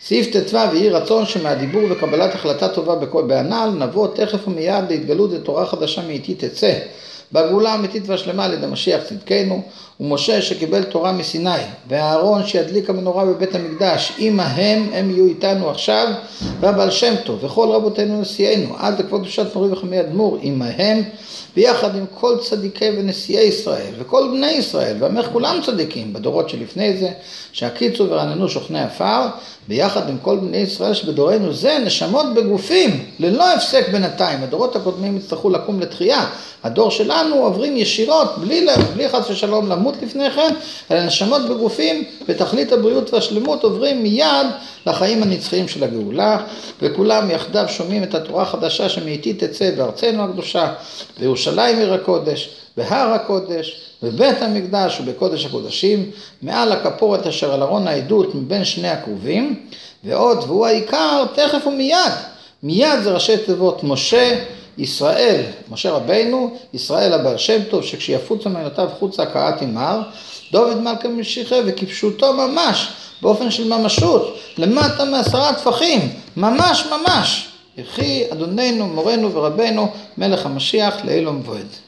סעיף ט"ו, ויהי רצון שמהדיבור וקבלת החלטה טובה בהנ"ל נבוא תכף ומיד להתגלות לתורה חדשה מאיתי תצא. בגאולה האמיתית והשלמה על ידי משיח צדקנו, ומשה שקיבל תורה מסיני, והאהרון שידליק המנורה בבית המקדש, עמהם הם יהיו איתנו עכשיו, והבעל שם טוב, וכל רבותינו נשיאינו, עד לכבוד קדושת מורי וחכמי אדמו"ר, עמהם, ביחד עם כל צדיקי ונשיאי ישראל, וכל בני ישראל, ועמך כולם צדיקים, בדורות שלפני זה, שהקיצו ורננו שוכני עפר, ביחד עם כל בני ישראל שבדורנו זה, נשמות בגופים, ללא הפסק בינתיים. הדורות הקודמים יצטרכו לקום לתחייה, הדור שלנו עוברים ישירות, בלי חס ושלום למות לפני כן, אלא נשמות בגופים, בתכלית הבריאות והשלמות, עוברים מיד לחיים הנצחיים של הגאולה, וכולם יחדיו שומעים את התורה החדשה שמאיתי תצא בארצנו הקדושה, בירושלים עיר הקודש, בהר הקודש, בבית המקדש ובקודש הקודשים, מעל הכפורת אשר על ארון העדות מבין שני הכרובים, ועוד, והוא העיקר תכף ומיד. מיד זה ראשי תיבות משה, ישראל, משה רבינו, ישראל הבעל שם טוב, שכשיפוצו מעיינותיו חוצה קראת עמר, דוד מלכה משיחה וכפשוטו ממש, באופן של ממשות, למטה מ10 טפחים, ממש ממש. יחי אדוננו, מורנו ורבנו, מלך המשיח לעילום ועד.